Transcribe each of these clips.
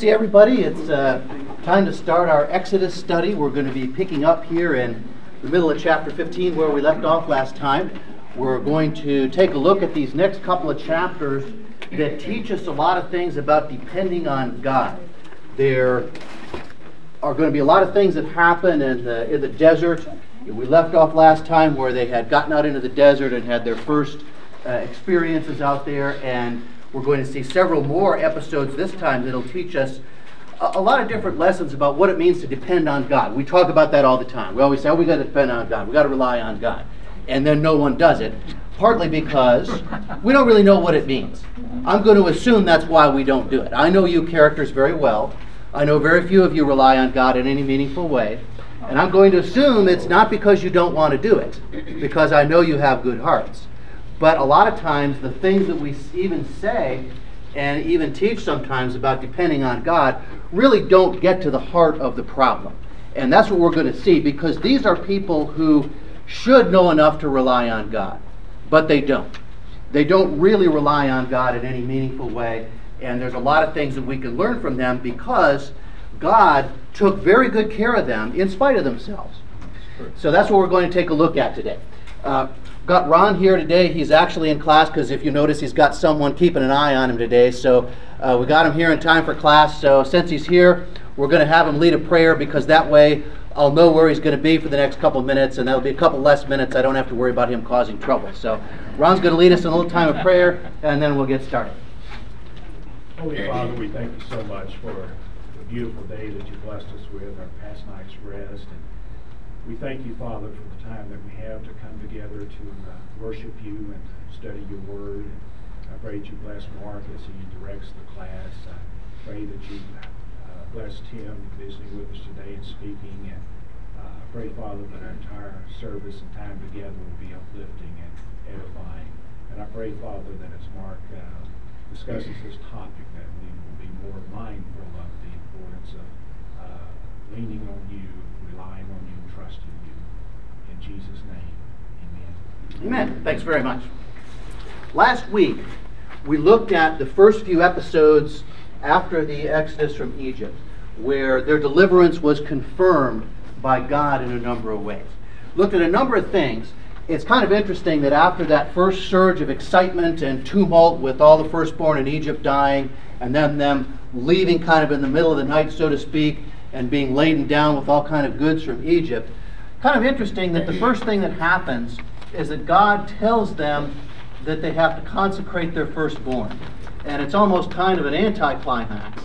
see everybody. It's time to start our Exodus study. We're going to be picking up here in the middle of chapter 15 where we left off last time. We're going to take a look at these next couple of chapters that teach us a lot of things about depending on God. There are going to be a lot of things that happen in the desert. We left off last time where they had gotten out into the desert and had their first experiences out there, and we're going to see several more episodes this time that'll teach us a lot of different lessons about what it means to depend on God. We talk about that all the time. We always say, oh, we got to depend on God. We got to rely on God. And then no one does it, partly because we don't really know what it means. I'm going to assume that's why we don't do it. I know you characters very well. I know very few of you rely on God in any meaningful way. And I'm going to assume it's not because you don't want to do it, because I know you have good hearts. But a lot of times, the things that we even say and even teach sometimes about depending on God really don't get to the heart of the problem. And that's what we're going to see, because these are people who should know enough to rely on God, but they don't. They don't really rely on God in any meaningful way, and there's a lot of things that we can learn from them because God took very good care of them in spite of themselves. So that's what we're going to take a look at today. Got Ron here today. He's actually in class because if you notice, he's got someone keeping an eye on him today. So we got him here in time for class. So since he's here, we're going to have him lead a prayer, because that way I'll know where he's going to be for the next couple of minutes, and that'll be a couple less minutes. I don't have to worry about him causing trouble. So Ron's going to lead us in a little time of prayer, and then we'll get started. Holy Father, we thank you so much for the beautiful day that you blessed us with, our past night's rest. And we thank you, Father, for the time that we have to come together to worship you and study your word. And I pray that you bless Mark as he directs the class. I pray that you bless Tim visiting with us today and speaking. And I pray, Father, that our entire service and time together will be uplifting and edifying. And I pray, Father, that as Mark discusses this topic, that we will be more mindful of the importance of leaning on you, relying on you, trusting you. In Jesus' name, amen. Amen. Thanks very much. Last week, we looked at the first few episodes after the Exodus from Egypt, where their deliverance was confirmed by God in a number of ways. Looked at a number of things. It's kind of interesting that after that first surge of excitement and tumult with all the firstborn in Egypt dying, and then them leaving kind of in the middle of the night, so to speak, and being laden down with all kind of goods from Egypt, kind of interesting that the first thing that happens is that God tells them that they have to consecrate their firstborn. And it's almost kind of an anticlimax.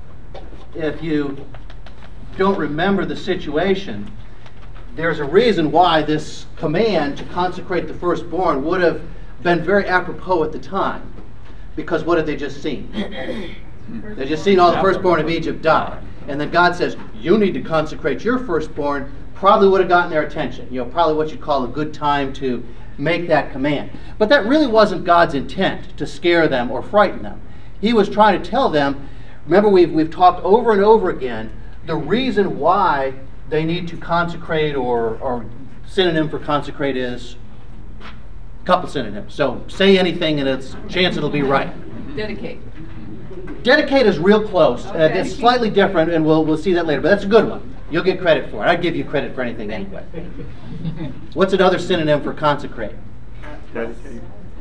If you don't remember the situation, there's a reason why this command to consecrate the firstborn would have been very apropos at the time. Because what had they just seen? They just seen all the firstborn of Egypt die. And then God says, you need to consecrate your firstborn. Probably would have gotten their attention. You know, probably what you'd call a good time to make that command. But that really wasn't God's intent, to scare them or frighten them. He was trying to tell them, remember we've talked over and over again, the reason why they need to consecrate, or synonym for consecrate is a couple synonyms. So say anything and it's chance it'll be right. Dedicate. Dedicate is real close. Okay. It's slightly different, and we'll see that later, but that's a good one. You'll get credit for it. I'd give you credit for anything anyway. What's another synonym for consecrate? Dedicate.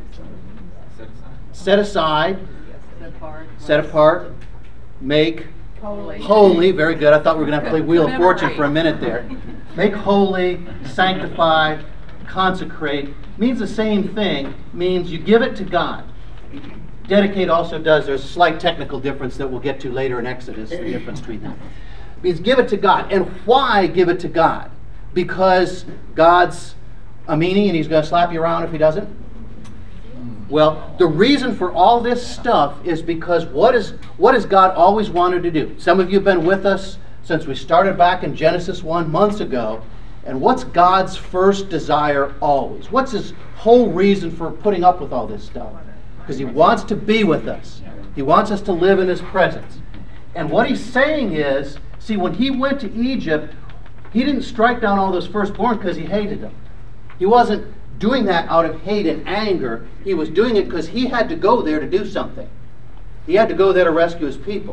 Set aside. Set apart. Make Holy. holy. Very good. I thought we were going to have to play Wheel of Fortune for a minute there. Make holy, sanctify, consecrate. Means the same thing. Means you give it to God. Dedicate also does. There's a slight technical difference that we'll get to later in Exodus, the difference between them. Means give it to God. And why give it to God? Because God's a meanie and he's going to slap you around if he doesn't? Well, the reason for all this stuff is because what has God always wanted to do? Some of you have been with us since we started back in Genesis 1 months ago. And what's God's first desire always? What's his whole reason for putting up with all this stuff? Because he wants to be with us. He wants us to live in his presence. And what he's saying is, see, when he went to Egypt, he didn't strike down all those firstborn because he hated them. He wasn't doing that out of hate and anger. He was doing it because he had to go there to do something. He had to go there to rescue his people.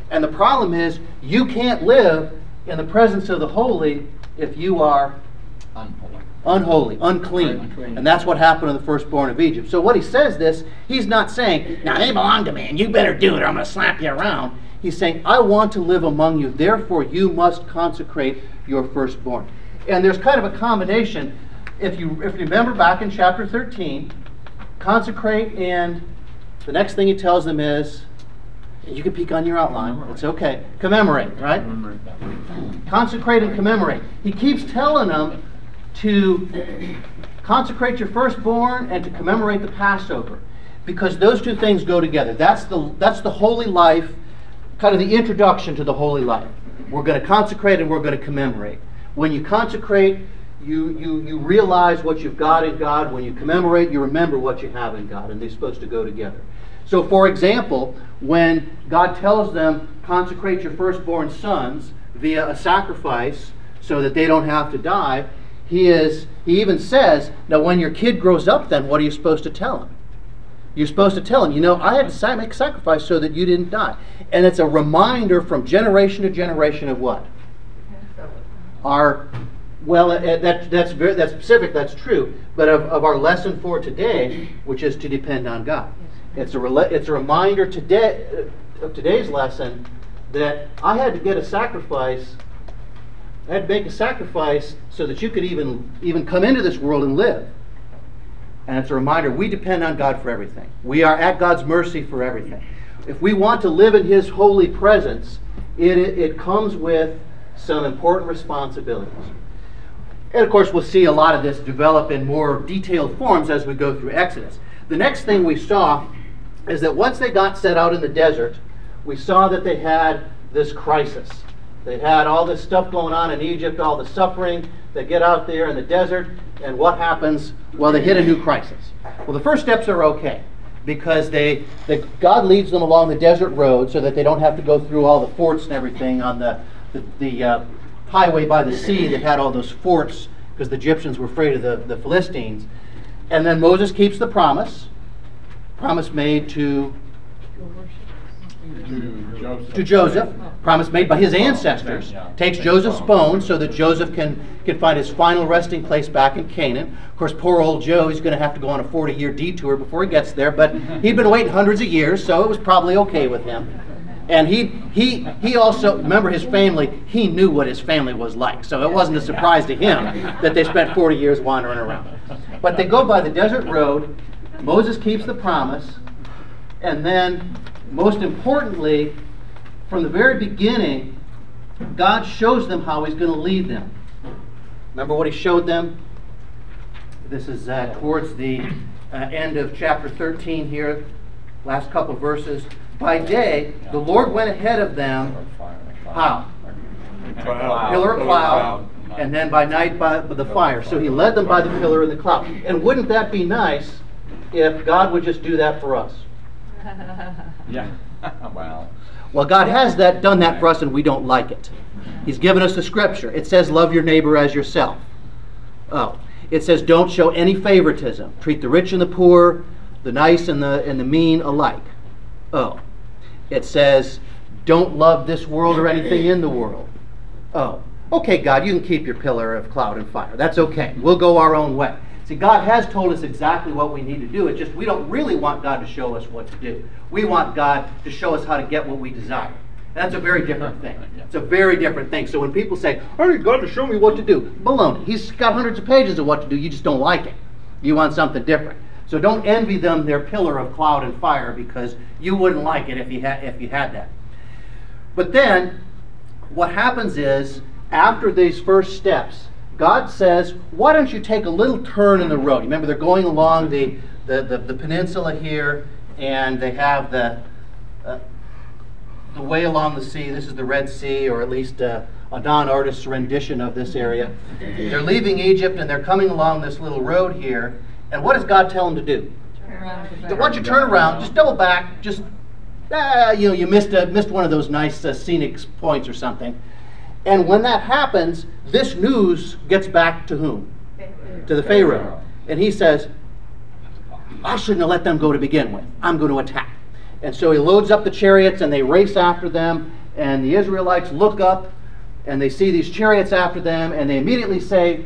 And the problem is, you can't live in the presence of the holy if you are unholy, unclean. And that's what happened to the firstborn of Egypt. So what he says this, he's not saying, now they belong to me and you better do it or I'm going to slap you around. He's saying, I want to live among you, therefore you must consecrate your firstborn. And there's kind of a combination. If you remember back in chapter 13, consecrate, and the next thing he tells them is, you can peek on your outline, it's okay, commemorate, right? Consecrate and commemorate. He keeps telling them to consecrate your firstborn and to commemorate the Passover, because those two things go together. That's the holy life, kind of the introduction to the holy life. We're going to consecrate and we're going to commemorate. When you consecrate, you realize what you've got in God. When you commemorate, you remember what you have in God, and they're supposed to go together. So, for example, when God tells them, consecrate your firstborn sons via a sacrifice so that they don't have to die, he even says, now when your kid grows up, then what are you supposed to tell him? You're supposed to tell him, you know, I had to make a sacrifice so that you didn't die. And it's a reminder from generation to generation of what? That's specific, that's true, but of our lesson for today, which is to depend on God. It's a reminder today of today's lesson that I had to get a sacrifice. I had to make a sacrifice so that you could even come into this world and live. And it's a reminder we depend on God for everything. We are at God's mercy for everything. If we want to live in His holy presence, it comes with some important responsibilities. And of course, we'll see a lot of this develop in more detailed forms as we go through Exodus. The next thing we saw is that once they got set out in the desert, we saw that they had this crisis. They had all this stuff going on in Egypt, all the suffering. They get out there in the desert, and what happens? Well, they hit a new crisis. Well, the first steps are okay, because God leads them along the desert road so that they don't have to go through all the forts and everything on the highway by the sea that had all those forts, because the Egyptians were afraid of the Philistines. And then Moses keeps the promise made to Joseph, promise made by his ancestors, takes Joseph's bones so that Joseph can find his final resting place back in Canaan. Of course, poor old Joe, he's going to have to go on a 40-year detour before he gets there, but he'd been waiting hundreds of years, so it was probably okay with him. And he also, remember his family, he knew what his family was like, so it wasn't a surprise to him that they spent 40 years wandering around. But they go by the desert road, Moses keeps the promise, and then, most importantly, from the very beginning, God shows them how He's going to lead them. Remember what He showed them? This is towards the end of chapter 13 here, last couple of verses. By day, the Lord went ahead of them. How? Pillar of cloud. And then by night by the fire. So He led them by the pillar and the cloud. And wouldn't that be nice if God would just do that for us? Yeah. Wow. Well, God has done that for us, and we don't like it. He's given us the scripture. It says, love your neighbor as yourself. Oh. It says, don't show any favoritism. Treat the rich and the poor, the nice and the mean alike. Oh. It says, don't love this world or anything in the world. Oh. Okay, God, you can keep your pillar of cloud and fire. That's okay. We'll go our own way. See, God has told us exactly what we need to do. It's just we don't really want God to show us what to do. We want God to show us how to get what we desire. That's a very different thing. It's a very different thing. So when people say, I need God to show me what to do, baloney. He's got hundreds of pages of what to do. You just don't like it. You want something different. So don't envy them their pillar of cloud and fire, because you wouldn't like it if you had that. But then what happens is, after these first steps, God says, why don't you take a little turn in the road? Remember, they're going along the peninsula here, and they have the way along the sea. This is the Red Sea, or at least a non-artist's rendition of this area. They're leaving Egypt, and they're coming along this little road here. And what does God tell them to do? Turn around. Why don't you turn around, just double back, just, you missed one of those nice scenic points or something. And when that happens, this news gets back to whom? To the Pharaoh. And he says, I shouldn't have let them go to begin with. I'm going to attack. And so he loads up the chariots, and they race after them, and the Israelites look up and they see these chariots after them, and they immediately say,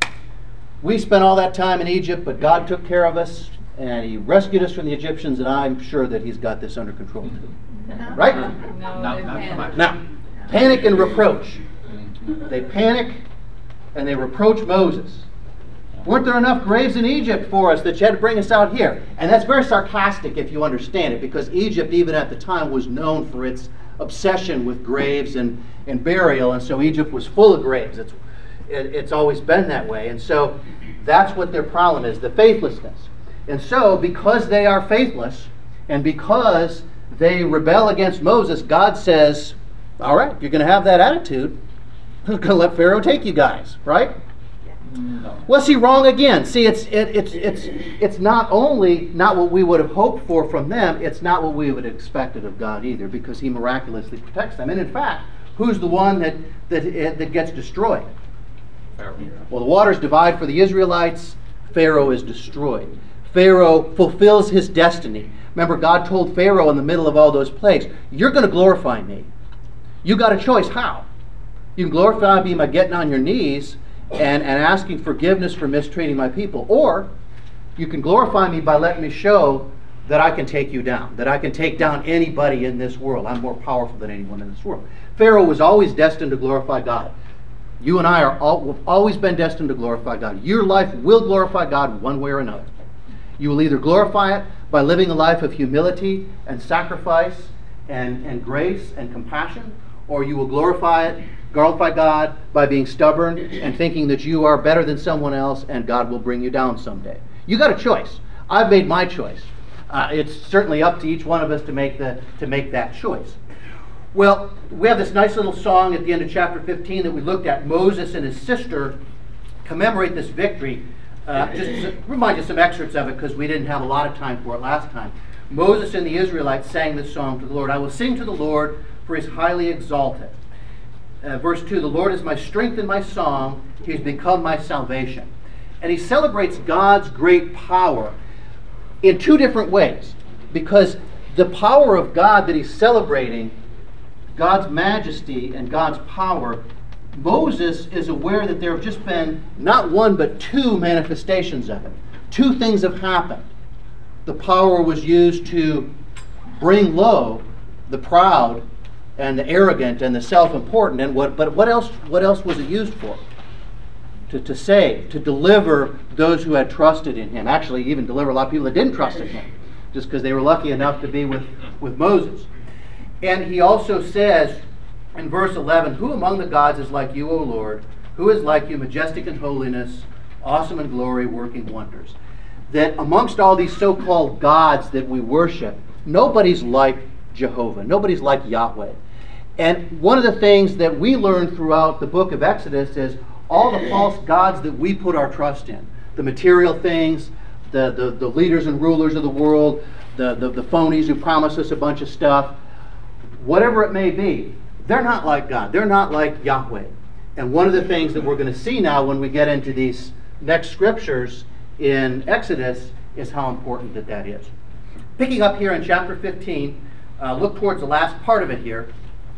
we spent all that time in Egypt, but God took care of us, and He rescued us from the Egyptians, and I'm sure that He's got this under control too. Right? No, Not they so panic. much. Now, panic and reproach. They panic and they reproach Moses. Weren't there enough graves in Egypt for us that you had to bring us out here? And that's very sarcastic if you understand it, because Egypt, even at the time, was known for its obsession with graves and burial, and so Egypt was full of graves. It's always been that way. And so that's what their problem is, the faithlessness. And so, because they are faithless, and because they rebel against Moses, God says, all right, you're going to have that attitude. I'm going to let Pharaoh take you guys, right? No. Was he wrong again? See, it's not only not what we would have hoped for from them, it's not what we would have expected of God either, because He miraculously protects them. And in fact, who's the one that gets destroyed? Pharaoh. Well, the waters divide for the Israelites. Pharaoh is destroyed. Pharaoh fulfills his destiny. Remember, God told Pharaoh in the middle of all those plagues, you're going to glorify me. You got a choice. How? You can glorify me by getting on your knees and asking forgiveness for mistreating my people. Or you can glorify me by letting me show that I can take you down, that I can take down anybody in this world. I'm more powerful than anyone in this world. Pharaoh was always destined to glorify God. You and I have always been destined to glorify God. Your life will glorify God one way or another. You will either glorify it by living a life of humility and sacrifice and grace and compassion, or you will glorify God by being stubborn and thinking that you are better than someone else and God will bring you down someday. You got a choice. I've made my choice. It's certainly up to each one of us to make that choice. Well, we have this nice little song at the end of chapter 15 that we looked at. Moses and his sister commemorate this victory. Just to remind you some excerpts of it, because we didn't have a lot of time for it last time. Moses and the Israelites sang this song to the Lord. I will sing to the Lord, for He is highly exalted. Verse 2, the Lord is my strength and my song. He has become my salvation. And he celebrates God's great power in two different ways. Because the power of God that he's celebrating, God's majesty and God's power, Moses is aware that there have just been not one but two manifestations of it. Two things have happened. The power was used to bring low the proud and the arrogant and the self-important. But what else was it used for? To save, to deliver those who had trusted in Him. Actually, even deliver a lot of people that didn't trust in Him, just because they were lucky enough to be with Moses. And he also says in verse 11, who among the gods is like you, O Lord? Who is like you, majestic in holiness, awesome in glory, working wonders? That amongst all these so-called gods that we worship, nobody's like Jehovah. Nobody's like Yahweh. And one of the things that we learn throughout the book of Exodus is all the false gods that we put our trust in, the material things, the leaders and rulers of the world, the phonies who promise us a bunch of stuff, whatever it may be, they're not like God. They're not like Yahweh. And one of the things that we're going to see now when we get into these next scriptures in Exodus is how important that is. Picking up here in chapter 15, look towards the last part of it here.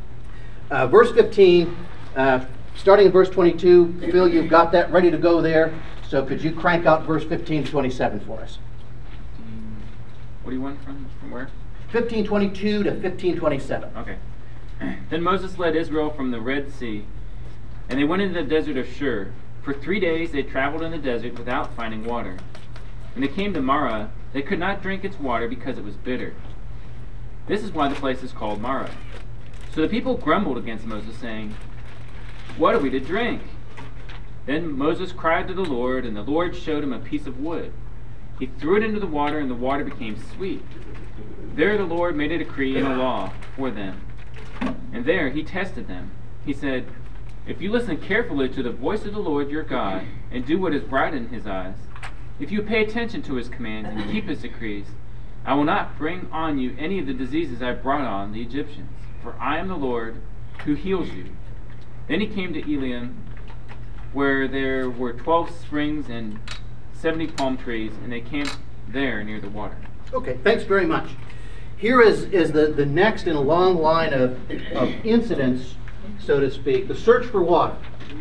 Verse 15, starting in verse 22, Phil, you've got that ready to go there. So could you crank out verse 15 to 27 for us? What do you want from where? 15:22 to 15:27. Okay. Then Moses led Israel from the Red Sea, and they went into the desert of Shur. For 3 days they traveled in the desert without finding water. When they came to Marah, they could not drink its water because it was bitter. This is why the place is called Marah. So the people grumbled against Moses, saying, what are we to drink? Then Moses cried to the Lord, and the Lord showed him a piece of wood. He threw it into the water, and the water became sweet. There the Lord made a decree and a law for them. And there he tested them. He said, if you listen carefully to the voice of the Lord your God, and do what is right in His eyes, if you pay attention to His commands and keep His decrees, I will not bring on you any of the diseases I brought on the Egyptians, for I am the Lord who heals you. Then he came to Elim, where there were 12 springs and 70 palm trees, and they camped there near the water. Okay, thanks very much. here is the next in a long line of incidents, so to speak, the search for water.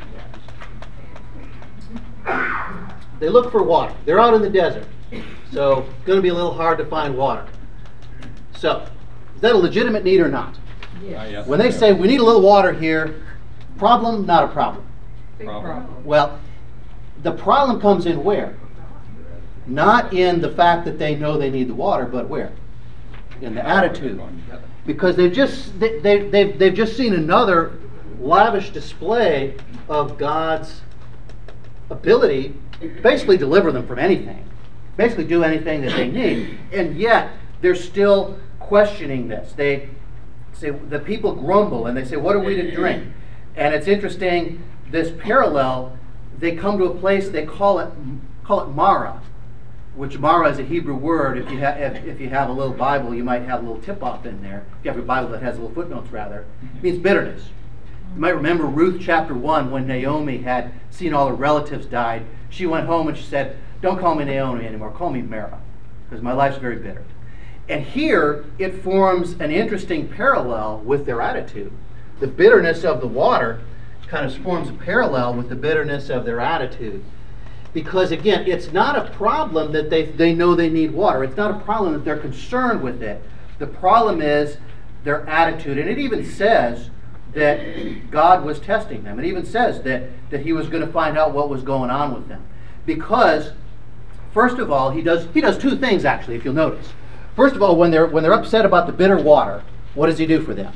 They look for water. They're out in the desert, so it's going to be a little hard to find water. So, is that a legitimate need or not? Yes. When they say we need a little water here, problem, not a problem. Big problem. Well, the problem comes in where? Not in the fact that they know they need the water, but where? In the attitude. Because they've just seen another lavish display of God's ability to basically deliver them from anything, basically do anything that they need, and yet they're still questioning this. They say, the people grumble and they say, what are we to drink? And it's interesting, this parallel, they come to a place, they call it Mara, which Mara is a Hebrew word. If you have a little Bible, you might have a little tip-off in there. If you have a Bible that has little footnotes, rather, it means bitterness. You might remember Ruth chapter 1 when Naomi had seen all her relatives died. She went home and she said, don't call me Naomi anymore, call me Mara, because my life's very bitter. And here it forms an interesting parallel with their attitude. The bitterness of the water kind of forms a parallel with the bitterness of their attitude. Because again, it's not a problem that they know they need water. It's not a problem that they're concerned with it. The problem is their attitude. And it even says that God was testing them. It even says that he was going to find out what was going on with them. Because, first of all, he does two things actually, if you'll notice. First of all, when they're upset about the bitter water, what does he do for them?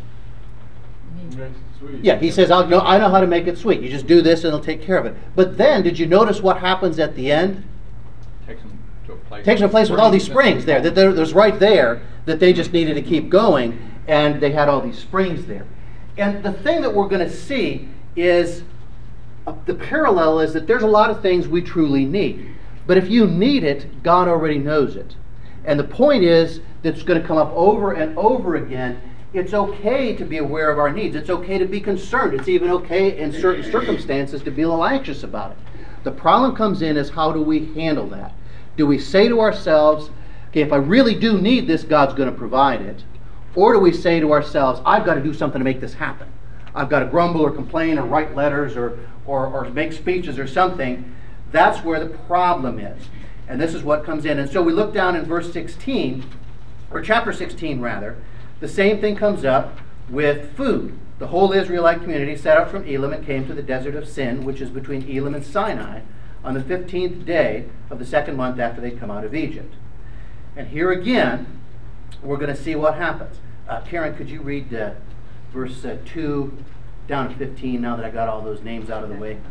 Yeah, he says, I know how to make it sweet. You just do this and it'll take care of it. But then, did you notice what happens at the end? Takes them to a place. Takes them to a place with all these springs there. There's right there that they just needed to keep going, and they had all these springs there. And the thing that we're going to see is, the parallel is that there's a lot of things we truly need. But if you need it, God already knows it. And the point is, that's going to come up over and over again, it's okay to be aware of our needs. It's okay to be concerned. It's even okay in certain circumstances to be a little anxious about it. The problem comes in is, how do we handle that? Do we say to ourselves, okay, if I really do need this, God's going to provide it? Or do we say to ourselves, I've got to do something to make this happen. I've got to grumble or complain or write letters or make speeches or something. That's where the problem is. And this is what comes in. And so we look down in verse 16, or chapter 16 rather, the same thing comes up with food. The whole Israelite community set out from Elim and came to the desert of Sin, which is between Elim and Sinai, on the 15th day of the second month after they'd come out of Egypt. And here again, we're going to see what happens. Karen, could you read verse 2 down to 15, now that I got all those names out of the way?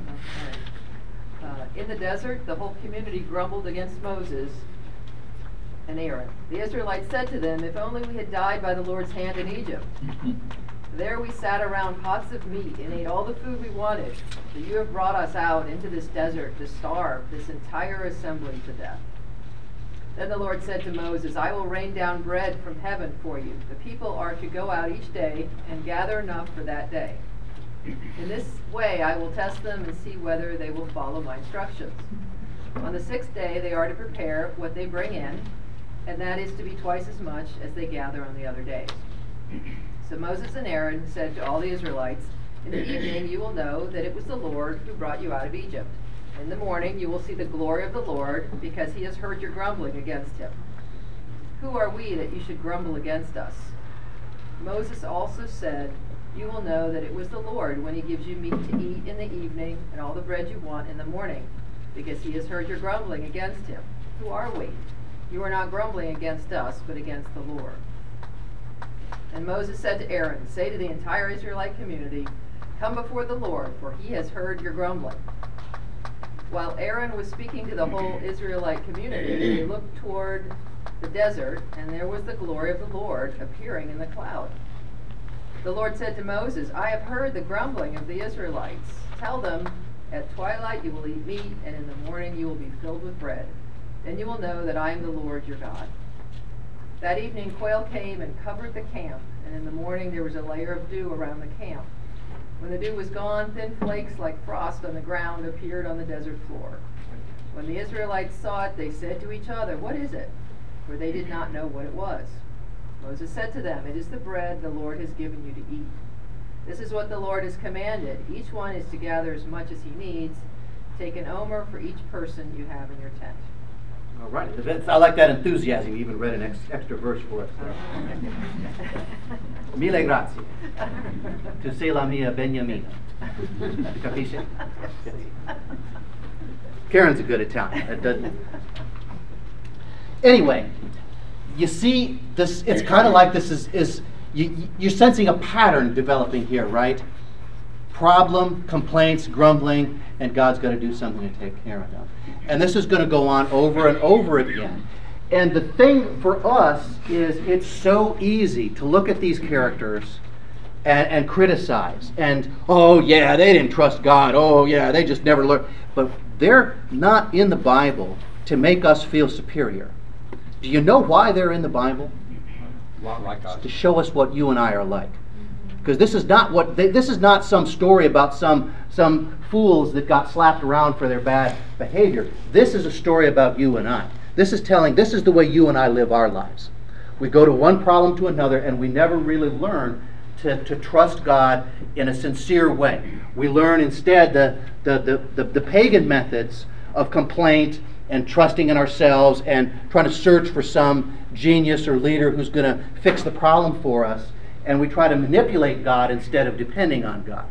In the desert, the whole community grumbled against Moses and Aaron. The Israelites said to them, if only we had died by the Lord's hand in Egypt. There we sat around pots of meat and ate all the food we wanted. But you have brought us out into this desert to starve this entire assembly to death. Then the Lord said to Moses, I will rain down bread from heaven for you. The people are to go out each day and gather enough for that day. In this way I will test them and see whether they will follow my instructions. On the sixth day they are to prepare what they bring in, and that is to be twice as much as they gather on the other days. So Moses and Aaron said to all the Israelites, in the evening you will know that it was the Lord who brought you out of Egypt. In the morning you will see the glory of the Lord, because he has heard your grumbling against him. Who are we that you should grumble against us? Moses also said, you will know that it was the Lord when he gives you meat to eat in the evening and all the bread you want in the morning, because he has heard your grumbling against him. Who are we? You are not grumbling against us, but against the Lord. And Moses said to Aaron, say to the entire Israelite community, come before the Lord, for he has heard your grumbling. While Aaron was speaking to the whole Israelite community, they looked toward the desert, and there was the glory of the Lord appearing in the cloud. The Lord said to Moses, I have heard the grumbling of the Israelites. Tell them, at twilight you will eat meat, and in the morning you will be filled with bread. Then you will know that I am the Lord your God. That evening quail came and covered the camp, and in the morning there was a layer of dew around the camp. When the dew was gone, thin flakes like frost on the ground appeared on the desert floor. When the Israelites saw it, they said to each other, what is it? For they did not know what it was. Moses said to them, "It is the bread the Lord has given you to eat. This is what the Lord has commanded. Each one is to gather as much as he needs. Take an omer for each person you have in your tent." All right. I like that enthusiasm. You even read an extra verse for us. Mille grazie. Tu sei la mia Beniamina. Capisci? Karen's a good Italian. That doesn't. Anyway, you see, this. It's kind of like this is you're sensing a pattern developing here, right? Problem, complaints, grumbling, and God's going to do something to take care of them. And this is going to go on over and over again. And the thing for us is it's so easy to look at these characters and criticize. And, oh yeah, they didn't trust God. Oh yeah, they just never learned. But they're not in the Bible to make us feel superior. Do you know why they're in the Bible? A lot like us. To show us what you and I are like. Because this is not some story about some fools that got slapped around for their bad behavior. This is a story about you and I. This is the way you and I live our lives. We go to one problem to another, and we never really learn to trust God in a sincere way. We learn instead the pagan methods of complaint and trusting in ourselves and trying to search for some genius or leader who's going to fix the problem for us. And we try to manipulate God instead of depending on God.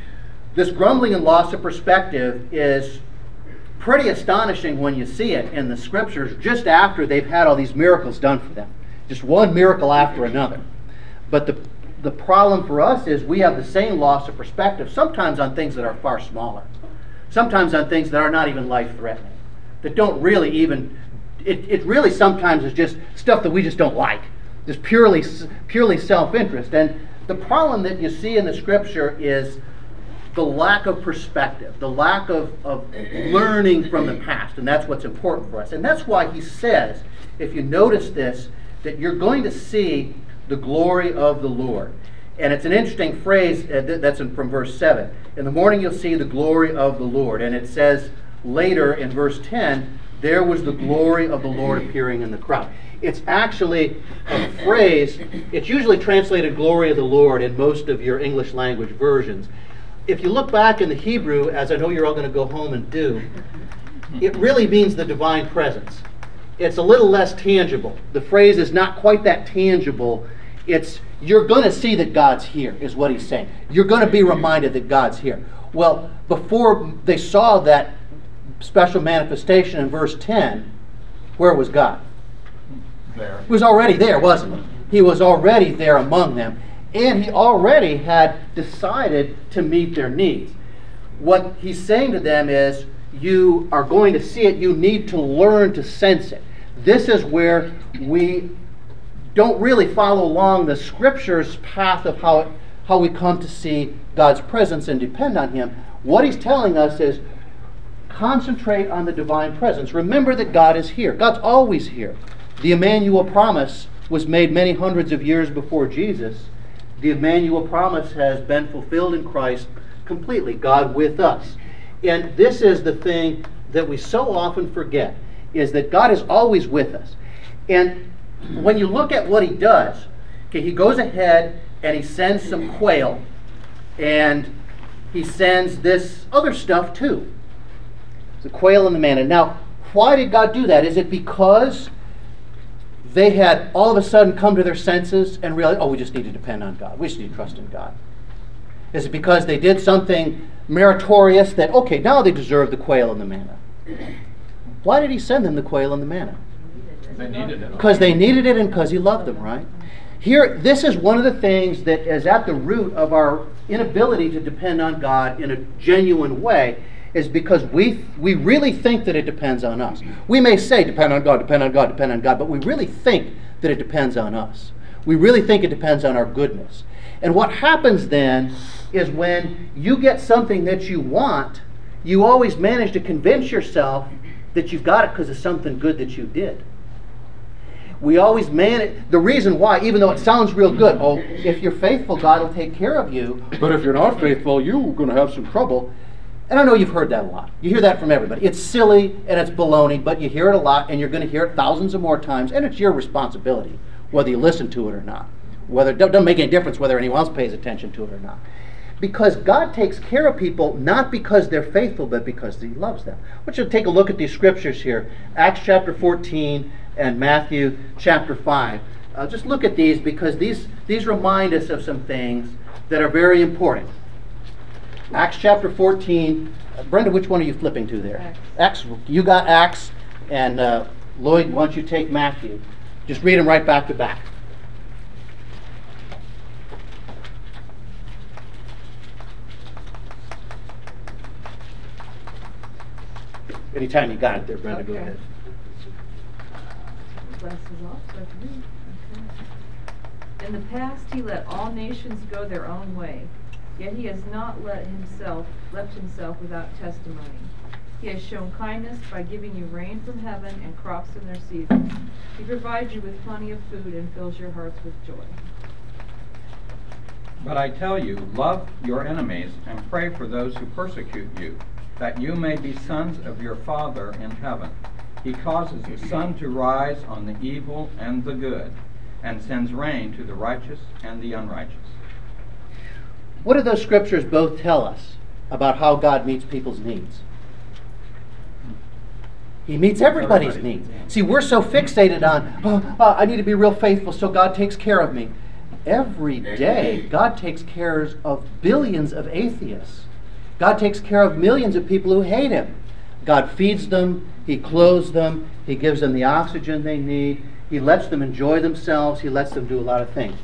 This grumbling and loss of perspective is pretty astonishing when you see it in the scriptures just after they've had all these miracles done for them. Just one miracle after another. But the problem for us is we have the same loss of perspective, sometimes on things that are far smaller. Sometimes on things that are not even life-threatening. That don't really even... It really sometimes is just stuff that we just don't like. Just purely self-interest. And the problem that you see in the scripture is the lack of perspective, the lack of learning from the past, and that's what's important for us. And that's why he says, if you notice this, that you're going to see the glory of the Lord. And it's an interesting phrase that's from verse 7. In the morning you'll see the glory of the Lord. And it says later in verse 10, there was the glory of the Lord appearing in the crowd. It's actually a phrase, it's usually translated glory of the Lord in most of your English language versions. If you look back in the Hebrew, as I know you're all going to go home and do, it really means the divine presence. It's a little less tangible. The phrase is not quite that tangible. It's, you're going to see that God's here, is what he's saying. You're going to be reminded that God's here. Well, before they saw that special manifestation in verse 10, where was God? There. He was already there, wasn't he? He was already there among them. And he already had decided to meet their needs. What he's saying to them is, you are going to see it, you need to learn to sense it. This is where we don't really follow along the Scripture's path of how we come to see God's presence and depend on him. What he's telling us is, concentrate on the divine presence. Remember that God is here. God's always here. The Emmanuel promise was made many hundreds of years before Jesus. The Emmanuel promise has been fulfilled in Christ completely, God with us. And this is the thing that we so often forget, is that God is always with us. And when you look at what he does, okay, he goes ahead and he sends some quail, and he sends this other stuff too. The quail and the manna. Now, why did God do that? Is it because they had all of a sudden come to their senses and realized, oh, we just need to depend on God. We just need to trust in God? Is it because they did something meritorious that, okay, now they deserve the quail and the manna? Why did he send them the quail and the manna? They needed it. Because they needed it and because he loved them, right? Here, this is one of the things that is at the root of our inability to depend on God in a genuine way, is because we really think that it depends on us. We may say, depend on God, depend on God, depend on God, but we really think that it depends on us. We really think it depends on our goodness. And what happens then is when you get something that you want, you always manage to convince yourself that you've got it because of something good that you did. We always manage, the reason why, even though it sounds real good, oh, if you're faithful, God will take care of you, but if you're not faithful, you're going to have some trouble. And I know you've heard that a lot. You hear that from everybody. It's silly and it's baloney, but you hear it a lot, and you're going to hear it thousands of more times, and it's your responsibility whether you listen to it or not. Whether it doesn't make any difference whether anyone else pays attention to it or not. Because God takes care of people not because they're faithful, but because He loves them. I want you to take a look at these scriptures here. Acts chapter 14 and Matthew chapter 5. Just look at these because these remind us of some things that are very important. Acts chapter 14. Brenda, which one are you flipping to there? Acts. You got Acts, and Lloyd, why don't you take Matthew? Just read them right back to back. Anytime you got it there, Brenda, go Okay. ahead. Glasses off, so I can read. Okay. In the past he let all nations go their own way, yet he has not left himself without testimony. He has shown kindness by giving you rain from heaven and crops in their season. He provides you with plenty of food and fills your hearts with joy. But I tell you, love your enemies and pray for those who persecute you, that you may be sons of your Father in heaven. He causes the sun to rise on the evil and the good, and sends rain to the righteous and the unrighteous. What do those scriptures both tell us about how God meets people's needs? He meets everybody's needs. See, we're so fixated on, I need to be real faithful so God takes care of me. Every day, God takes care of billions of atheists. God takes care of millions of people who hate Him. God feeds them, He clothes them, He gives them the oxygen they need, He lets them enjoy themselves, He lets them do a lot of things.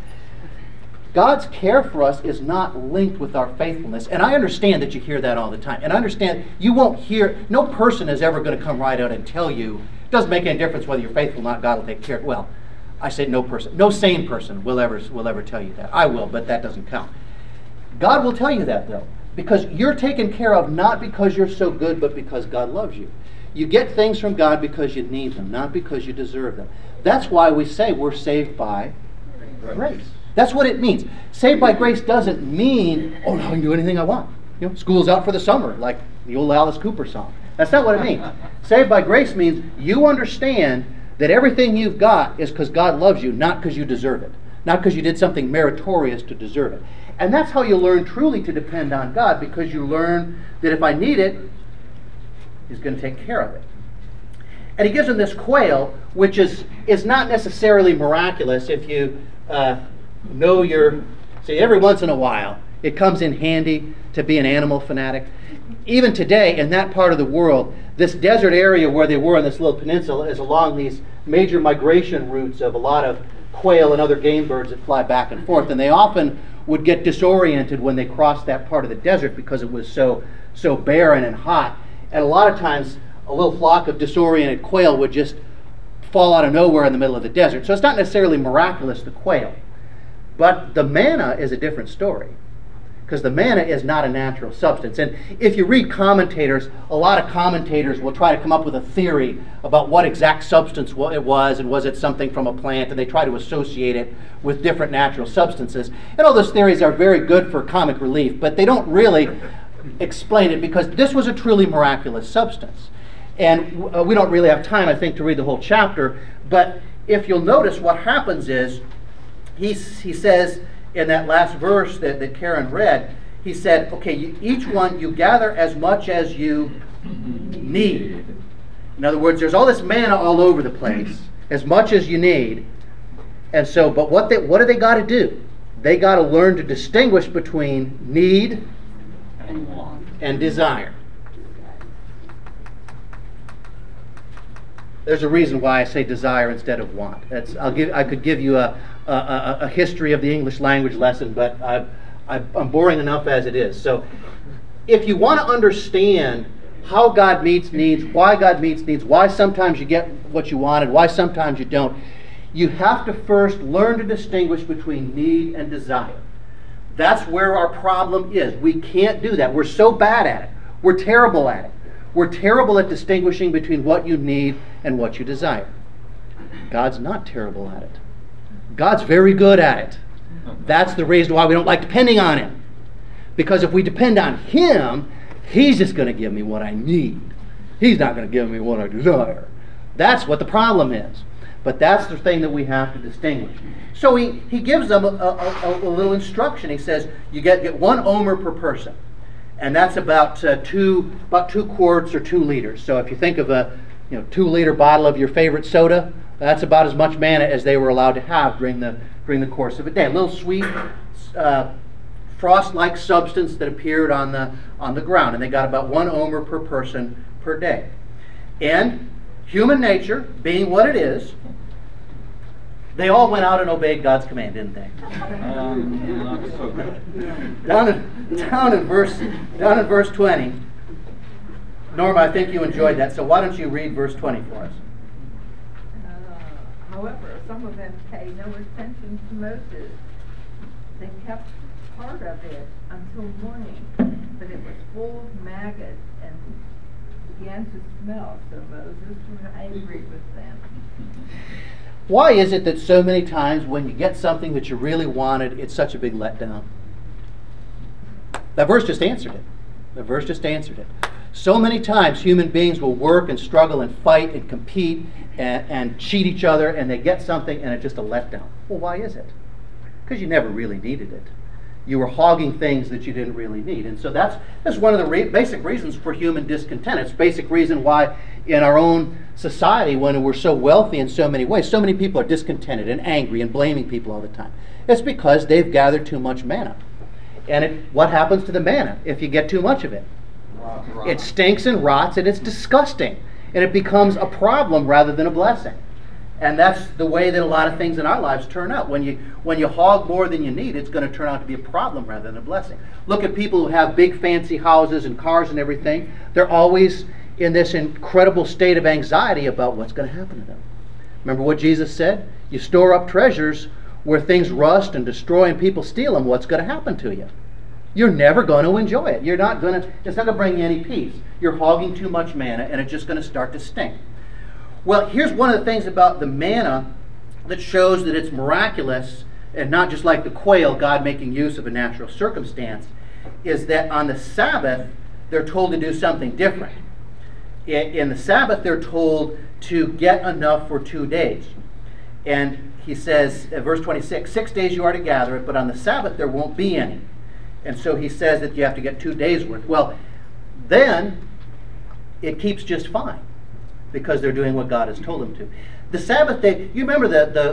God's care for us is not linked with our faithfulness. And I understand that you hear that all the time. And I understand you won't hear, no person is ever going to come right out and tell you, it doesn't make any difference whether you're faithful or not, God will take care of it. Well, I say no person, no sane person will ever tell you that. I will, but that doesn't count. God will tell you that though, because you're taken care of not because you're so good, but because God loves you. You get things from God because you need them, not because you deserve them. That's why we say we're saved by grace. That's what it means. Saved by grace doesn't mean, oh, no, I can do anything I want. You know, school's out for the summer, like the old Alice Cooper song. That's not what it means. Saved by grace means you understand that everything you've got is because God loves you, not because you deserve it. Not because you did something meritorious to deserve it. And that's how you learn truly to depend on God, because you learn that if I need it, He's going to take care of it. And He gives them this quail, which is not necessarily miraculous if you know your... See, every once in a while, it comes in handy to be an animal fanatic. Even today, in that part of the world, this desert area where they were in this little peninsula is along these major migration routes of a lot of quail and other game birds that fly back and forth. And they often would get disoriented when they crossed that part of the desert because it was so barren and hot. And a lot of times, a little flock of disoriented quail would just fall out of nowhere in the middle of the desert. So it's not necessarily miraculous, the quail. But the manna is a different story, because the manna is not a natural substance. And if you read commentators, a lot of commentators will try to come up with a theory about what exact substance it was, and was it something from a plant, and they try to associate it with different natural substances. And all those theories are very good for comic relief, but they don't really explain it, because this was a truly miraculous substance. And we don't really have time, I think, to read the whole chapter, but if you'll notice, what happens is, he says in that last verse that Karen read, he said, okay, each one you gather as much as you need. In other words, there's all this manna all over the place, as much as you need. And so, but what do they got to do? They got to learn to distinguish between need and desire. There's a reason why I say desire instead of want. I could give you a history of the English language lesson, but I'm boring enough as it is. So if you want to understand how God meets needs, why sometimes you get what you wanted, why sometimes you don't, you have to first learn to distinguish between need and desire. That's where our problem is. We can't do that. We're so bad at it. We're terrible at it. We're terrible at distinguishing between what you need and what you desire. God's not terrible at it. God's very good at it. That's the reason why we don't like depending on Him. Because if we depend on Him, He's just going to give me what I need. He's not going to give me what I desire. That's what the problem is. But that's the thing that we have to distinguish. So he gives them a little instruction. He says, you get 1 omer per person. And that's about 2 quarts or 2 liters. So if you think of a 2-liter bottle of your favorite soda, that's about as much manna as they were allowed to have during the course of a day. A little sweet, frost-like substance that appeared on the ground. And they got about 1 omer per person per day. And human nature, being what it is, they all went out and obeyed God's command, didn't they? Not so good. Down in verse 20. Norma, I think you enjoyed that, so why don't you read verse 20 for us? However, some of them paid no attention to Moses. They kept part of it until morning, but it was full of maggots and began to smell, so Moses was angry with them. Why is it that so many times when you get something that you really wanted, it's such a big letdown? That verse just answered it. So many times human beings will work and struggle and fight and compete and cheat each other, and they get something and it's just a letdown. Well, why is it? Because you never really needed it. You were hogging things that you didn't really need. And so that's one of the basic reasons for human discontent. It's a basic reason why in our own society, when we're so wealthy in so many ways, so many people are discontented and angry and blaming people all the time. It's because they've gathered too much manna. And what happens to the manna if you get too much of it? It stinks and rots, and it's disgusting. And it becomes a problem rather than a blessing. And that's the way that a lot of things in our lives turn out. When you hog more than you need, it's going to turn out to be a problem rather than a blessing. Look at people who have big fancy houses and cars and everything. They're always in this incredible state of anxiety about what's going to happen to them. Remember what Jesus said? You store up treasures where things rust and destroy and people steal them. What's going to happen to you? You're never going to enjoy it. It's not going to bring you any peace. You're hogging too much manna, and it's just going to start to stink. Well, here's one of the things about the manna that shows that it's miraculous, and not just like the quail, God making use of a natural circumstance, is that on the Sabbath, they're told to do something different. In the Sabbath, they're told to get enough for 2 days. And he says, verse 26, 6 days you are to gather it, but on the Sabbath there won't be any. And so he says that you have to get 2 days worth. Well, then it keeps just fine because they're doing what God has told them to. The Sabbath day, you remember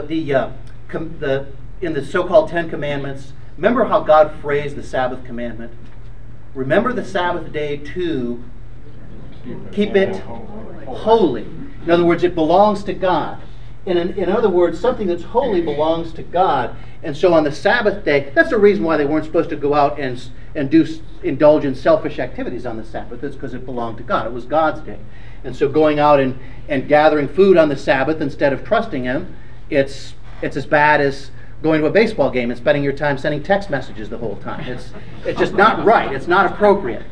in the so-called 10 Commandments, remember how God phrased the Sabbath commandment? Remember the Sabbath day to keep it holy. In other words, it belongs to God. In other words, something that's holy belongs to God. And so on the Sabbath day, that's the reason why they weren't supposed to go out and indulge in selfish activities on the Sabbath. It's because it belonged to God. It was God's day. And so going out and gathering food on the Sabbath instead of trusting Him, it's as bad as going to a baseball game and spending your time sending text messages the whole time. It's just not right. It's not appropriate.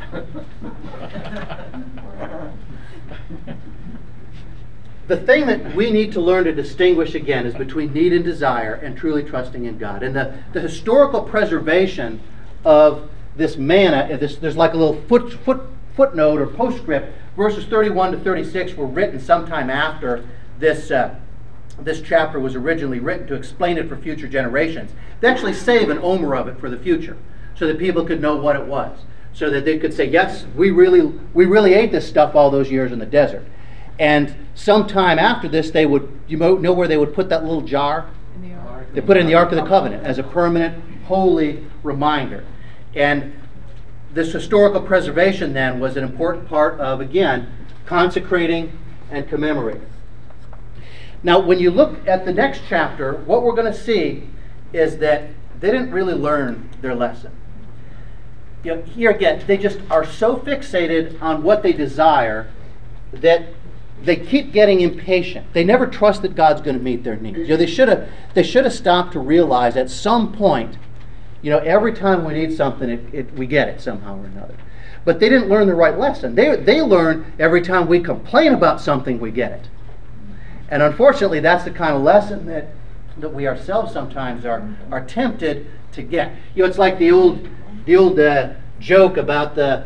The thing that we need to learn to distinguish again is between need and desire and truly trusting in God. And the historical preservation of this manna, there's like a little footnote or postscript. Verses 31 to 36 were written sometime after this chapter was originally written to explain it for future generations. They actually save an omer of it for the future so that people could know what it was. So that they could say, yes, we really ate this stuff all those years in the desert. And sometime after this, they would, you know where they would put that little jar? In the Ark. They put it in the Ark of the Covenant as a permanent, holy reminder. And this historical preservation then was an important part of, again, consecrating and commemorating. Now, when you look at the next chapter, what we're going to see is that they didn't really learn their lesson. Here again, they just are so fixated on what they desire that they keep getting impatient. They never trust that God's going to meet their needs. They should have stopped to realize at some point, every time we need something, we get it somehow or another. But they didn't learn the right lesson. They learn every time we complain about something, we get it. And unfortunately, that's the kind of lesson that we ourselves sometimes are tempted to get. It's like the old joke about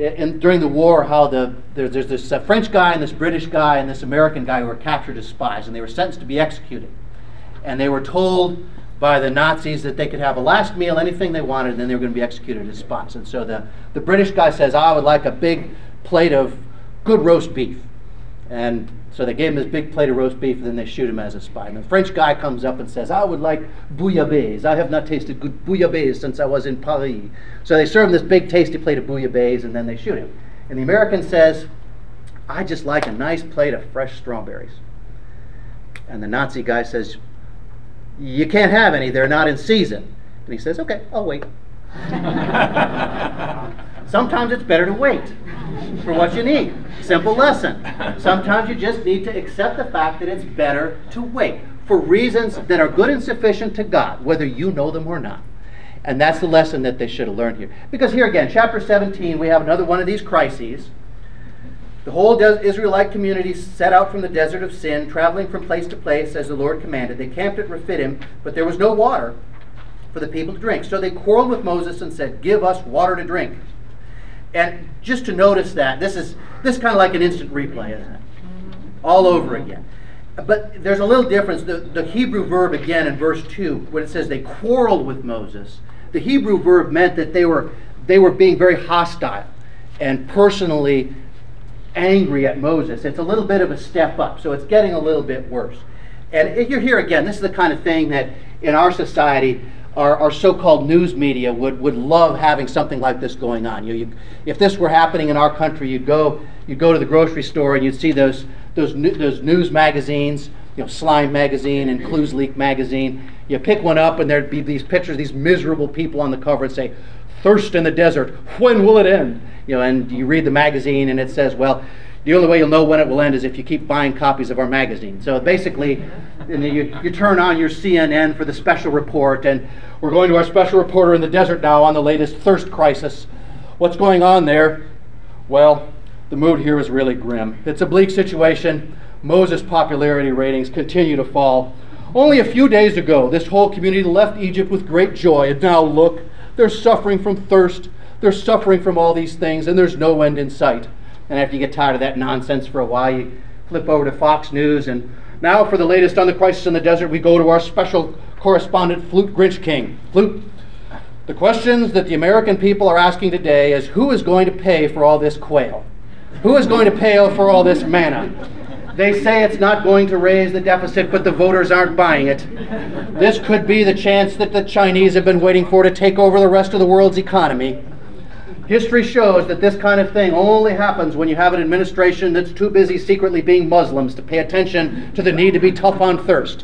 during the war, how there's this French guy and this British guy and this American guy who were captured as spies, and they were sentenced to be executed. And they were told by the Nazis that they could have a last meal, anything they wanted, and then they were going to be executed as spies. And so the British guy says, I would like a big plate of good roast beef. And so they gave him this big plate of roast beef, and then they shoot him as a spy. And the French guy comes up and says, I would like bouillabaisse. I have not tasted good bouillabaisse since I was in Paris. So they serve him this big tasty plate of bouillabaisse, and then they shoot him. And the American says, I just like a nice plate of fresh strawberries. And the Nazi guy says, you can't have any, they're not in season. And he says, okay, I'll wait. Sometimes it's better to wait for what you need. Simple lesson. Sometimes you just need to accept the fact that it's better to wait for reasons that are good and sufficient to God, whether you know them or not. And that's the lesson that they should have learned here. Because here again, chapter 17, we have another one of these crises. The whole Israelite community set out from the desert of Sin, traveling from place to place as the Lord commanded. They camped at Rephidim, but there was no water for the people to drink. So they quarreled with Moses and said, give us water to drink. And just to notice that, this is kind of like an instant replay, isn't it? All over again. But there's a little difference. The Hebrew verb again in verse 2, when it says they quarreled with Moses, the Hebrew verb meant that they were being very hostile and personally angry at Moses. It's a little bit of a step up, so it's getting a little bit worse. And you're here again, this is the kind of thing that in our society, our so-called news media would love having something like this going on. If this were happening in our country, you'd go to the grocery store and you'd see those news magazines, Slime magazine and Clues Leak magazine. You pick one up and there'd be these pictures, these miserable people on the cover and say, "Thirst in the desert, when will it end?" And you read the magazine and it says, well, the only way you'll know when it will end is if you keep buying copies of our magazine. So basically, you turn on your CNN for the special report, and we're going to our special reporter in the desert now on the latest thirst crisis. What's going on there? Well, the mood here is really grim. It's a bleak situation. Moses' popularity ratings continue to fall. Only a few days ago, this whole community left Egypt with great joy, and now look, they're suffering from thirst. They're suffering from all these things, and there's no end in sight. And after you get tired of that nonsense for a while, you flip over to Fox News, and now for the latest on the crisis in the desert, we go to our special correspondent, Flute Grinch King. Flute, the questions that the American people are asking today is, who is going to pay for all this quail? Who is going to pay for all this manna? They say it's not going to raise the deficit, but the voters aren't buying it. This could be the chance that the Chinese have been waiting for to take over the rest of the world's economy. History shows that this kind of thing only happens when you have an administration that's too busy secretly being Muslims to pay attention to the need to be tough on thirst.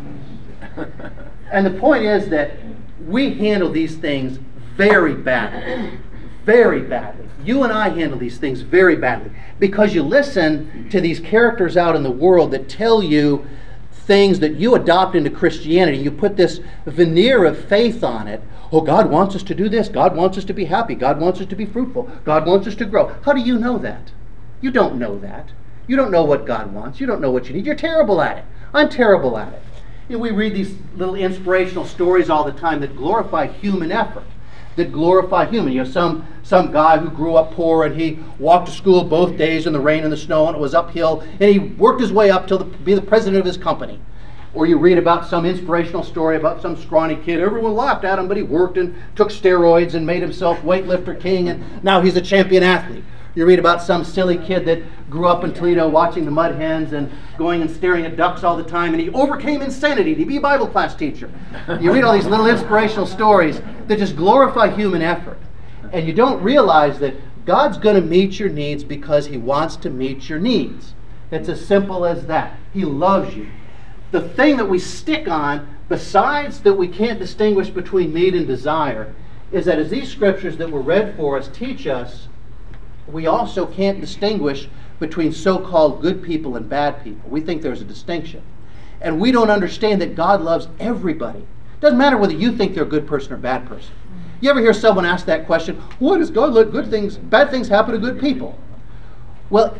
And the point is that we handle these things very badly. Very badly. You and I handle these things very badly because you listen to these characters out in the world that tell you things that you adopt into Christianity. You put this veneer of faith on it. Oh, God wants us to do this. God wants us to be happy. God wants us to be fruitful. God wants us to grow. How do you know that? You don't know that. You don't know what God wants. You don't know what you need. You're terrible at it. I'm terrible at it. We read these little inspirational stories all the time that glorify human effort, that glorify human. Some guy who grew up poor and he walked to school both days in the rain and the snow and it was uphill, and he worked his way up to be the president of his company. Or you read about some inspirational story about some scrawny kid. Everyone laughed at him, but he worked and took steroids and made himself weightlifter king, and now he's a champion athlete. You read about some silly kid that grew up in Toledo watching the Mud Hens and going and staring at ducks all the time, and he overcame insanity to be a Bible class teacher. You read all these little inspirational stories that just glorify human effort. And you don't realize that God's going to meet your needs because He wants to meet your needs. It's as simple as that. He loves you. The thing that we stick on, besides that we can't distinguish between need and desire, is that as these scriptures that were read for us teach us, we also can't distinguish between so-called good people and bad people. We think there's a distinction. And we don't understand that God loves everybody. It doesn't matter whether you think they're a good person or a bad person. You ever hear someone ask that question, why does God let bad things happen to good people? Well,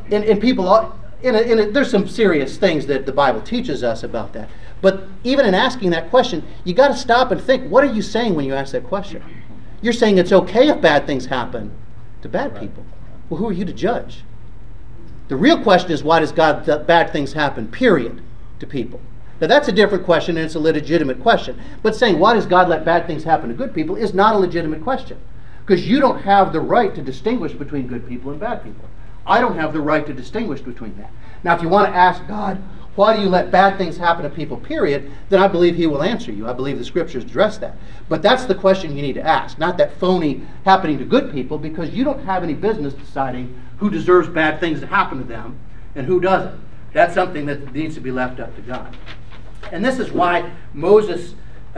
there's some serious things that the Bible teaches us about that. But even in asking that question, you got to stop and think, what are you saying when you ask that question? You're saying it's okay if bad things happen to bad people. Well, who are you to judge? The real question is, why does God let bad things happen, period, to people? Now, that's a different question, and it's a legitimate question. But saying, why does God let bad things happen to good people, is not a legitimate question. Because you don't have the right to distinguish between good people and bad people. I don't have the right to distinguish between that. Now, if you want to ask God, why do you let bad things happen to people, period, then I believe He will answer you. I believe the Scriptures address that. But that's the question you need to ask, not that phony happening to good people, because you don't have any business deciding who deserves bad things to happen to them and who doesn't. That's something that needs to be left up to God. And this is why Moses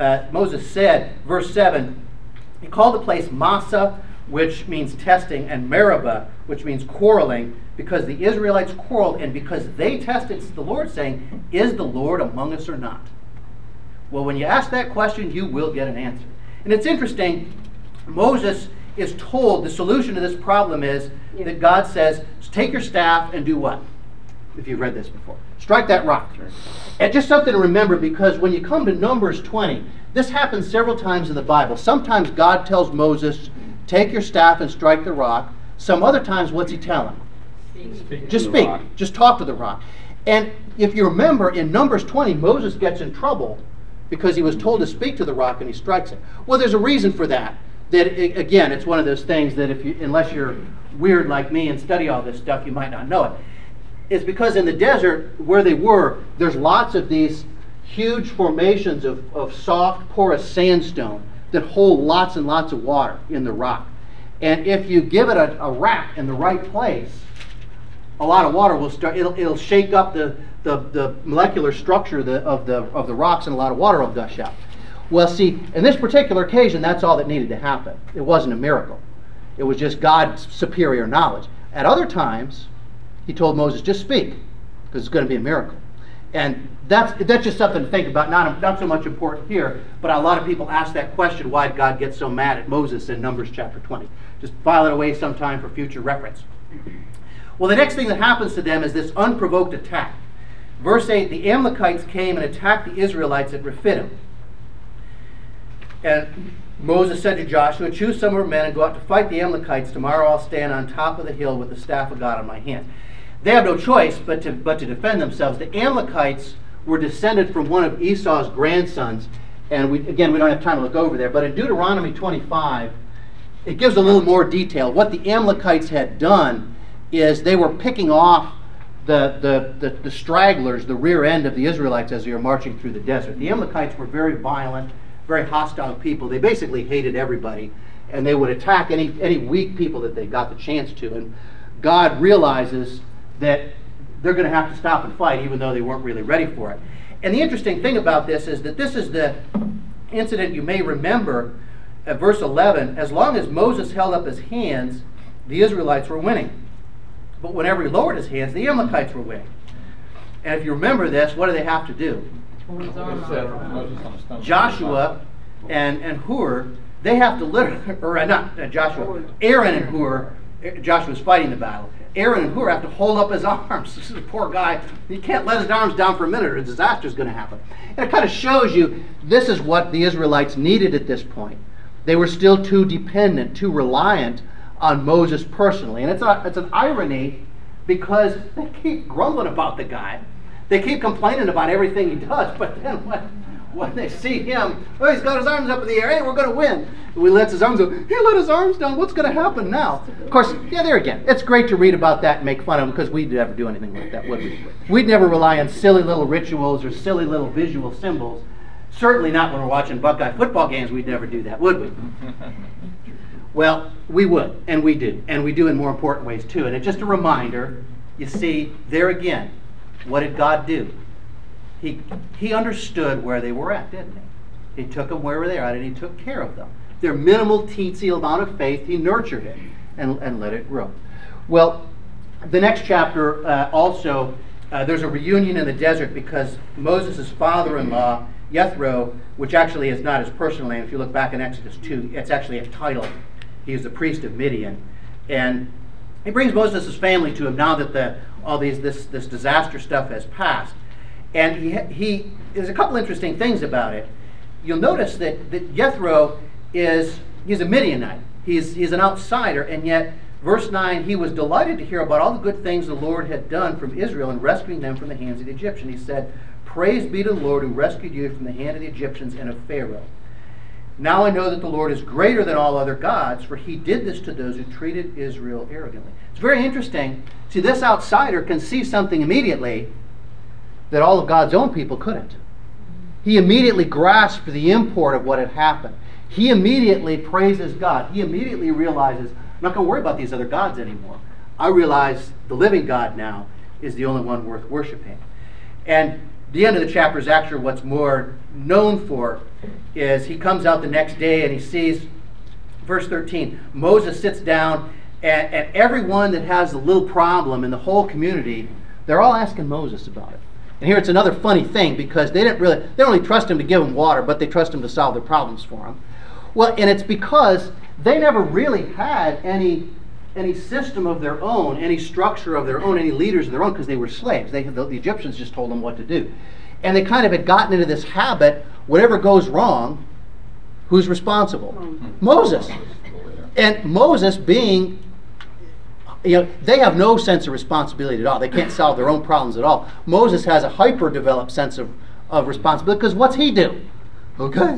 said, verse 7, he called the place Massah, which means testing, and Meribah, which means quarreling, because the Israelites quarreled and because they tested the Lord, saying, is the Lord among us or not? Well, when you ask that question, you will get an answer. And it's interesting, Moses is told the solution to this problem is that God says, take your staff and do what? If you've read this before. Strike that rock. And just something to remember, because when you come to Numbers 20, this happens several times in the Bible. Sometimes God tells Moses, take your staff and strike the rock. Some other times, what's He tell him? Just speak. Just talk to the rock. And if you remember, in Numbers 20, Moses gets in trouble because he was told to speak to the rock and he strikes it. Well, there's a reason for that. That, again, it's one of those things that unless you're weird like me and study all this stuff, you might not know it. It's because in the desert where they were, there's lots of these huge formations of soft, porous sandstone that hold lots and lots of water in the rock. And if you give it a rap in the right place, a lot of water will start. It'll shake up the molecular structure of the rocks, and a lot of water will gush out. Well, see, in this particular occasion, that's all that needed to happen. It wasn't a miracle. It was just God's superior knowledge. At other times, He told Moses, just speak, because it's going to be a miracle. And that's just something to think about, not so much important here, but a lot of people ask that question, why did God get so mad at Moses in Numbers chapter 20? Just file it away sometime for future reference. Well, the next thing that happens to them is this unprovoked attack. Verse 8, the Amalekites came and attacked the Israelites at Rephidim. And Moses said to Joshua, choose some of our men and go out to fight the Amalekites. Tomorrow I'll stand on top of the hill with the staff of God in my hand. They have no choice but to defend themselves. The Amalekites were descended from one of Esau's grandsons. And we don't have time to look over there. But in Deuteronomy 25, it gives a little more detail. What the Amalekites had done is they were picking off the stragglers, the rear end of the Israelites as they were marching through the desert. The Amalekites were very violent, very hostile people. They basically hated everybody, and they would attack any weak people that they got the chance to. And God realizes that they're going to have to stop and fight, even though they weren't really ready for it. And the interesting thing about this is that this is the incident you may remember at verse 11. As long as Moses held up his hands, the Israelites were winning. But whenever he lowered his hands, the Amalekites were winning. And if you remember this, what do they have to do? Joshua and Hur, they have to literally, or not Joshua, Aaron and Hur, Joshua's fighting the battle. Aaron and Hur have to hold up his arms. This is a poor guy. He can't let his arms down for a minute or a disaster is going to happen. And it kind of shows you this is what the Israelites needed at this point. They were still too dependent, too reliant on Moses personally. And it's an irony because they keep grumbling about the guy. They keep complaining about everything he does, but then when they see him, oh, he's got his arms up in the air, hey, we're going to win. And he lets his arms go, he let his arms down, what's going to happen now? Of course, there again, it's great to read about that and make fun of him because we'd never do anything like that, would we? We'd never rely on silly little rituals or silly little visual symbols. Certainly not when we're watching Buckeye football games, we'd never do that, would we? Well, we would, and we do in more important ways too. And it's just a reminder, you see, there again, what did God do? He understood where they were at, didn't he? He took them where they were at and He took care of them. Their minimal, teensy amount of faith, He nurtured it and let it grow. Well, the next chapter also, there's a reunion in the desert because Moses' father-in-law, Jethro, which actually is not his personal name. If you look back in Exodus 2, it's actually a title. He's the priest of Midian. And he brings Moses' family to him now that this disaster stuff has passed. And there's a couple interesting things about it. You'll notice that Jethro he's a Midianite. He's an outsider, and yet Verse 9, he was delighted to hear about all the good things the Lord had done from Israel in rescuing them from the hands of the Egyptians. He said, "Praise be to the Lord who rescued you from the hand of the Egyptians and of Pharaoh. Now I know that the Lord is greater than all other gods, for he did this to those who treated Israel arrogantly." It's very interesting. See, this outsider can see something immediately that all of God's own people couldn't. He immediately grasped the import of what had happened. He immediately praises God. He immediately realizes, I'm not going to worry about these other gods anymore. I realize the living God now is the only one worth worshiping. And the end of the chapter is actually what's more known for is he comes out the next day and he sees, verse 13, Moses sits down and everyone that has a little problem in the whole community, they're all asking Moses about it. And here it's another funny thing because they don't really trust him to give them water, but they trust him to solve their problems for them. Well, and it's because they never really had any system of their own, any structure of their own, any leaders of their own, because they were slaves. The Egyptians just told them what to do. And they kind of had gotten into this habit, whatever goes wrong, who's responsible? Moses. And Moses being, they have no sense of responsibility at all. They can't solve their own problems at all. Moses has a hyper-developed sense of responsibility, because what's he do? Okay.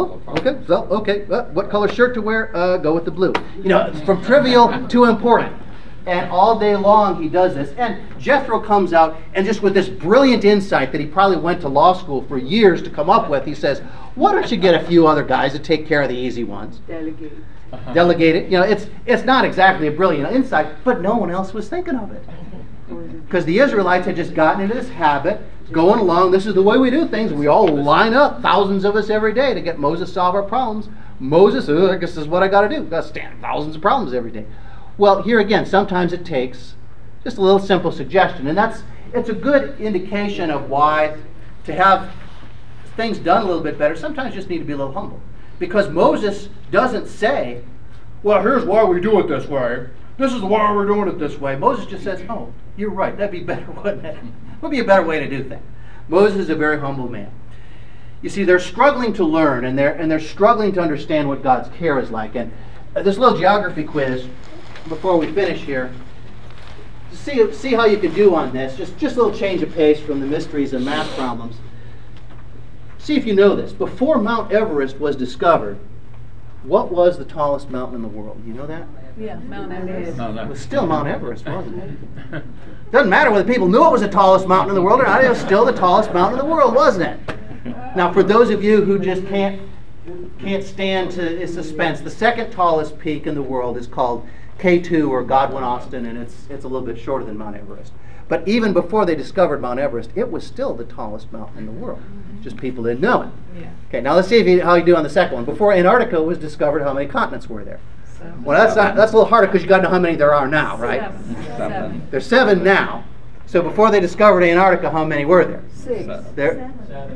What color shirt to wear? Go with the blue. From trivial to important. And all day long he does this. And Jethro comes out and just with this brilliant insight that he probably went to law school for years to come up with, he says, why don't you get a few other guys to take care of the easy ones? Delegate it. It's not exactly a brilliant insight, but no one else was thinking of it. Because the Israelites had just gotten into this habit, going along, this is the way we do things. We all line up, thousands of us every day, to get Moses to solve our problems. Moses, I guess this is what I got to do. Got to stand thousands of problems every day. Well, here again, sometimes it takes just a little simple suggestion. And it's a good indication of why to have things done a little bit better, sometimes you just need to be a little humble. Because Moses doesn't say, well, here's why we do it this way. This is why we're doing it this way. Moses just says, oh, you're right. That'd be better, wouldn't it? Would be a better way to do things. Moses is a very humble man. You see, they're struggling to learn, and they're struggling to understand what God's care is like. And this little geography quiz, before we finish here, to see how you can do on this, just a little change of pace from the mysteries and math problems. See if you know this. Before Mount Everest was discovered, what was the tallest mountain in the world? You know that? Yeah, Mount Everest. It was still Mount Everest, wasn't it? Doesn't matter whether people knew it was the tallest mountain in the world or not. It was still the tallest mountain in the world, wasn't it? Now, for those of you who just can't stand to suspense, the second tallest peak in the world is called K2 or Godwin Austen, and it's a little bit shorter than Mount Everest. But even before they discovered Mount Everest, it was still the tallest mountain in the world. Just people didn't know it. Yeah. Okay, now let's see how you do on the second one. Before Antarctica was discovered, how many continents were there? 7. Well, that's a little harder because you got to know how many there are now, right? 7. There's 7 now. So before they discovered Antarctica, how many were there? 6. There.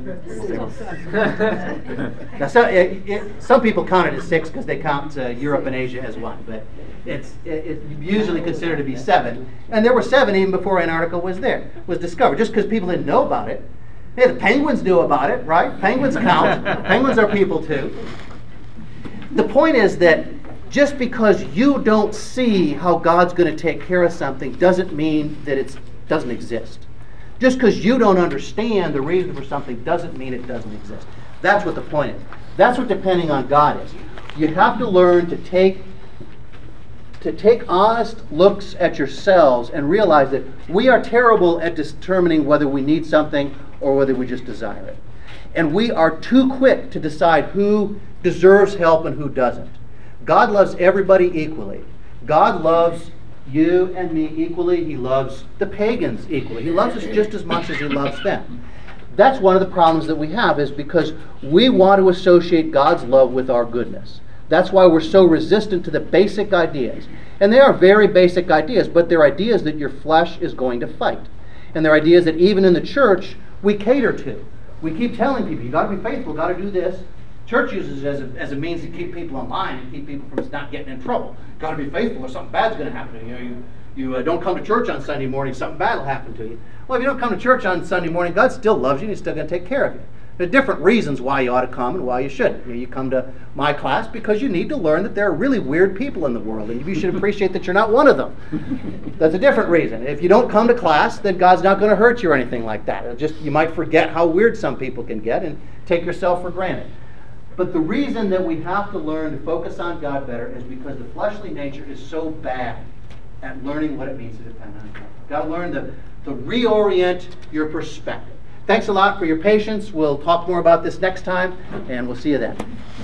Now, some people count it as 6 because they count Europe and Asia as one, but it's usually considered to be 7. And there were 7 even before Antarctica was discovered. Just because people didn't know about it. Hey, the penguins knew about it, right? Penguins count. Penguins are people too. The point is that just because you don't see how God's going to take care of something doesn't mean that it doesn't exist. Just because you don't understand the reason for something doesn't mean it doesn't exist. That's what the point is. That's what depending on God is. You have to learn to take honest looks at yourselves and realize that we are terrible at determining whether we need something or whether we just desire it. And we are too quick to decide who deserves help and who doesn't. God loves everybody equally. God loves you and me equally. He loves the pagans equally. He loves us just as much as he loves them. That's one of the problems that we have, is because we want to associate God's love with our goodness. That's why we're so resistant to the basic ideas. And they are very basic ideas, but they're ideas that your flesh is going to fight. And they're ideas that even in the church we cater to. We keep telling people, you got to be faithful, got to do this. Church uses it as a means to keep people in line and keep people from not getting in trouble. Got to be faithful or something bad's going to happen to you. You don't come to church on Sunday morning, something bad will happen to you. Well, if you don't come to church on Sunday morning, God still loves you and he's still going to take care of you. There are different reasons why you ought to come and why you shouldn't. You come to my class because you need to learn that there are really weird people in the world, and you should appreciate that you're not one of them. That's a different reason. If you don't come to class, then God's not going to hurt you or anything like that. It'll just, you might forget how weird some people can get and take yourself for granted. But the reason that we have to learn to focus on God better is because the fleshly nature is so bad at learning what it means to depend on God. You've got to learn to reorient your perspective. Thanks a lot for your patience. We'll talk more about this next time, and we'll see you then.